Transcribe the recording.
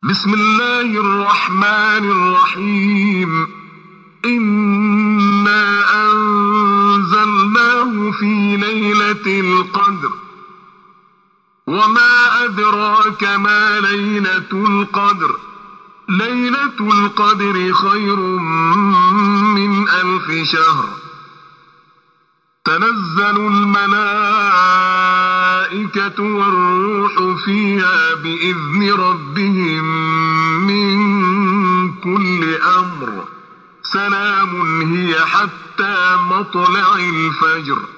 بسم الله الرحمن الرحيم. إنا أنزلناه في ليلة القدر، وما أدراك ما ليلة القدر. ليلة القدر خير من 1000 شهر. تنزل الملائكة والروح فيها بإذن ربهم من كل أمر. سلام هي حتى مطلع الفجر.